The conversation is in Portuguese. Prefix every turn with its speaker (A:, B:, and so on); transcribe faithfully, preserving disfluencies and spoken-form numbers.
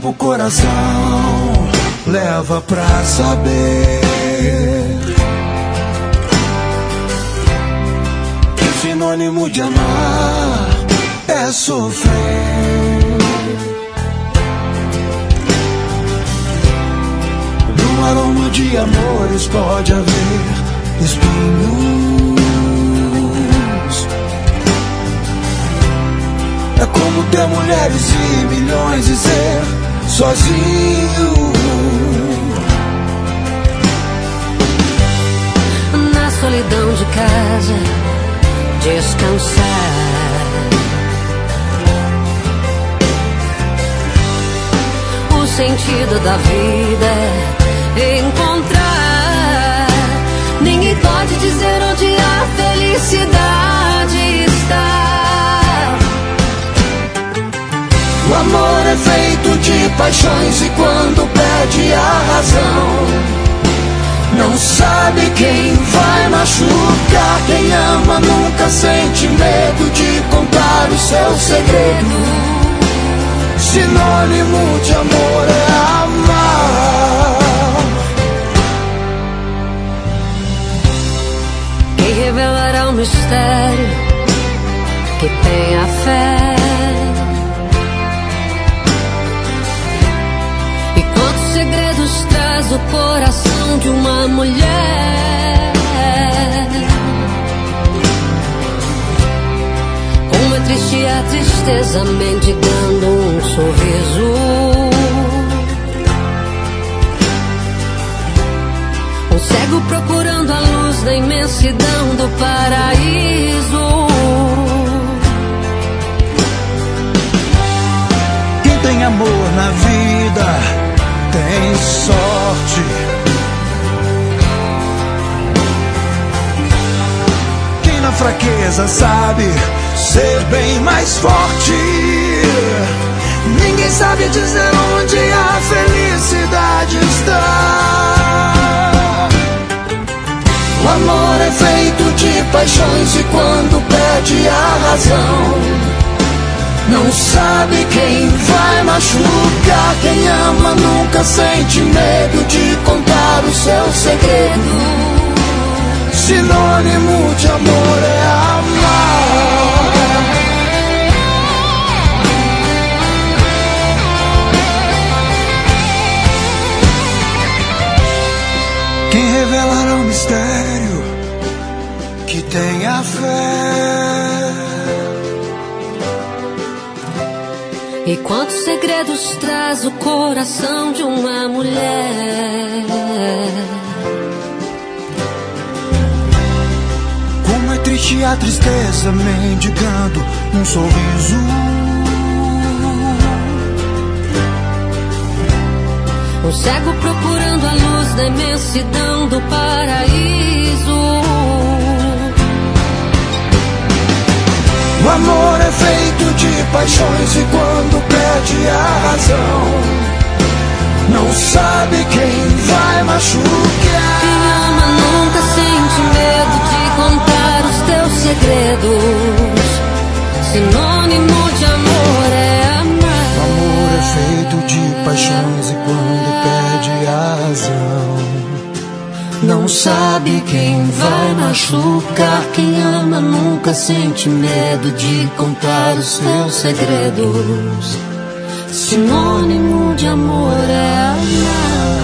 A: tempo o coração leva pra saber que sinônimo de amar é sofrer. No aroma de amores pode haver espinhos. É como ter mulheres e milhões e ser sozinho.
B: Na solidão de casa, descansar. O sentido da vida é encontrar. Ninguém pode dizer onde a felicidade está.
A: O amor é feito de paixões e quando perde a razão, não sabe quem vai machucar. Quem ama nunca sente medo de contar o seu segredo. Sinônimo de amor é amar.
B: Quem revelará o mistério que tem a fé? Segredos traz o coração de uma mulher. Como é triste a tristeza mendigando um sorriso. Um cego procurando a luz da imensidão do paraíso.
A: Quem tem amor na vida tem sorte. Quem na fraqueza sabe ser bem mais forte. Ninguém sabe dizer onde a felicidade está. O amor é feito de paixões e quando perde a razão, não sabe quem vai machucar. Quem ama nunca sente medo de contar o seu segredo. Sinônimo de amor é amar. Quem revelará o mistério que tem a fé?
B: E quantos segredos traz o coração de uma mulher?
A: Como é triste a tristeza mendigando um sorriso.
B: Um cego procurando a luz da imensidão do paraíso.
A: O amor é feito de paixões e quando perde a razão, não sabe quem vai machucar.
B: Quem ama nunca sente medo de contar os teus segredos. Sinônimo de amor é amar.
A: O amor é feito de paixões e quando perde a razão, não sabe quem vai machucar. Quem ama nunca sente medo de contar os seus segredos. Sinônimo de amor é amar.